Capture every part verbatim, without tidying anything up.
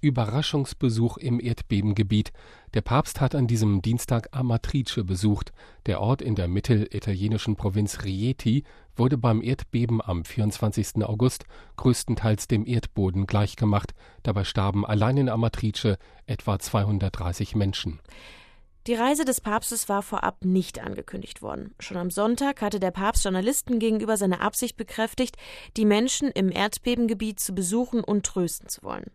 Überraschungsbesuch im Erdbebengebiet. Der Papst hat an diesem Dienstag Amatrice besucht. Der Ort in der mittelitalienischen Provinz Rieti wurde beim Erdbeben am vierundzwanzigsten August größtenteils dem Erdboden gleichgemacht. Dabei starben allein in Amatrice etwa zweihundertdreißig Menschen. Die Reise des Papstes war vorab nicht angekündigt worden. Schon am Sonntag hatte der Papst Journalisten gegenüber seine Absicht bekräftigt, die Menschen im Erdbebengebiet zu besuchen und trösten zu wollen.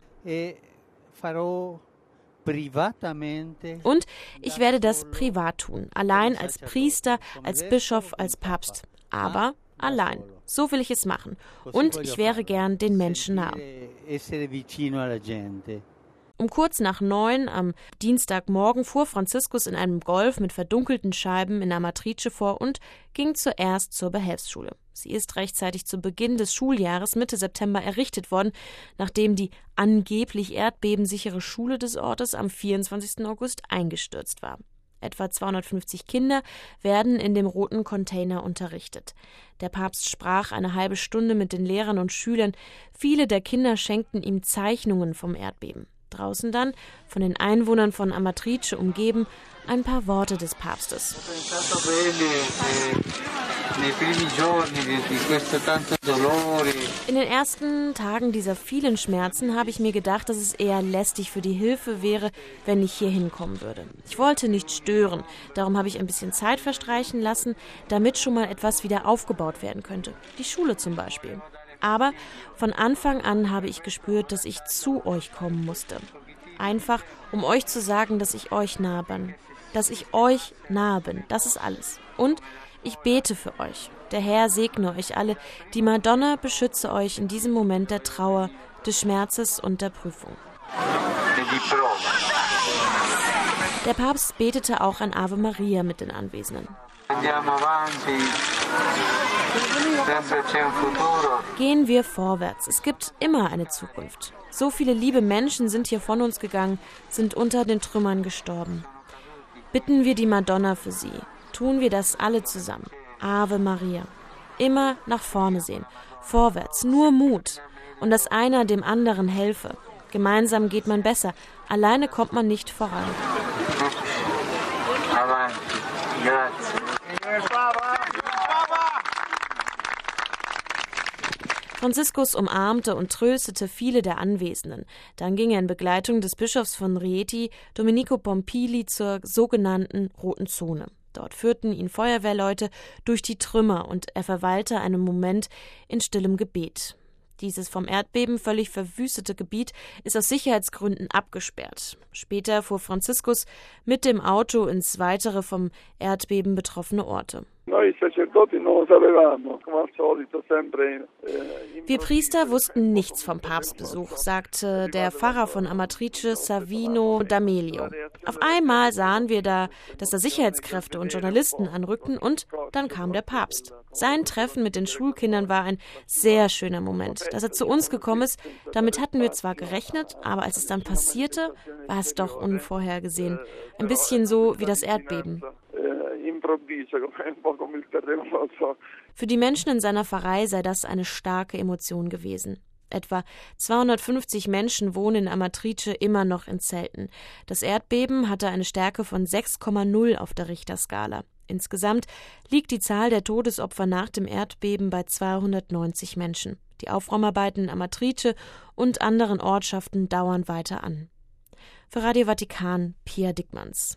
Und ich werde das privat tun, allein als Priester, als Bischof, als Papst. Aber allein. So will ich es machen. Und ich wäre gern den Menschen nah. Um kurz nach neun am Dienstagmorgen fuhr Franziskus in einem Golf mit verdunkelten Scheiben in Amatrice vor und ging zuerst zur Behelfsschule. Sie ist rechtzeitig zu Beginn des Schuljahres Mitte September errichtet worden, nachdem die angeblich erdbebensichere Schule des Ortes am vierundzwanzigsten August eingestürzt war. Etwa zweihundertfünfzig Kinder werden in dem roten Container unterrichtet. Der Papst sprach eine halbe Stunde mit den Lehrern und Schülern. Viele der Kinder schenkten ihm Zeichnungen vom Erdbeben. Draußen dann, von den Einwohnern von Amatrice umgeben, ein paar Worte des Papstes. In den ersten Tagen dieser vielen Schmerzen habe ich mir gedacht, dass es eher lästig für die Hilfe wäre, wenn ich hier hinkommen würde. Ich wollte nicht stören, darum habe ich ein bisschen Zeit verstreichen lassen, damit schon mal etwas wieder aufgebaut werden könnte. Die Schule zum Beispiel. Aber von Anfang an habe ich gespürt, dass ich zu euch kommen musste. Einfach, um euch zu sagen, dass ich euch nahe bin. Dass ich euch nahe bin. Das ist alles. Und ich bete für euch. Der Herr segne euch alle. Die Madonna beschütze euch in diesem Moment der Trauer, des Schmerzes und der Prüfung. Der Papst betete auch ein Ave Maria mit den Anwesenden. Gehen wir vorwärts. Es gibt immer eine Zukunft. So viele liebe Menschen sind hier von uns gegangen, sind unter den Trümmern gestorben. Bitten wir die Madonna für sie. Tun wir das alle zusammen. Ave Maria. Immer nach vorne sehen. Vorwärts. Nur Mut. Und dass einer dem anderen helfe. Gemeinsam geht man besser. Alleine kommt man nicht voran. Franziskus umarmte und tröstete viele der Anwesenden. Dann ging er in Begleitung des Bischofs von Rieti, Domenico Pompili, zur sogenannten Roten Zone. Dort führten ihn Feuerwehrleute durch die Trümmer und er verweilte einen Moment in stillem Gebet. Dieses vom Erdbeben völlig verwüstete Gebiet ist aus Sicherheitsgründen abgesperrt. Später fuhr Franziskus mit dem Auto ins weitere vom Erdbeben betroffene Orte. Wir Priester wussten nichts vom Papstbesuch, sagte der Pfarrer von Amatrice, Savino D'Amelio. Auf einmal sahen wir da, dass da Sicherheitskräfte und Journalisten anrückten und dann kam der Papst. Sein Treffen mit den Schulkindern war ein sehr schöner Moment. Dass er zu uns gekommen ist, damit hatten wir zwar gerechnet, aber als es dann passierte, war es doch unvorhergesehen. Ein bisschen so wie das Erdbeben. Für die Menschen in seiner Pfarrei sei das eine starke Emotion gewesen. Etwa zweihundertfünfzig Menschen wohnen in Amatrice immer noch in Zelten. Das Erdbeben hatte eine Stärke von sechs Komma null auf der Richterskala. Insgesamt liegt die Zahl der Todesopfer nach dem Erdbeben bei zweihundertneunzig Menschen. Die Aufräumarbeiten in Amatrice und anderen Ortschaften dauern weiter an. Für Radio Vatikan, Pia Dickmanns.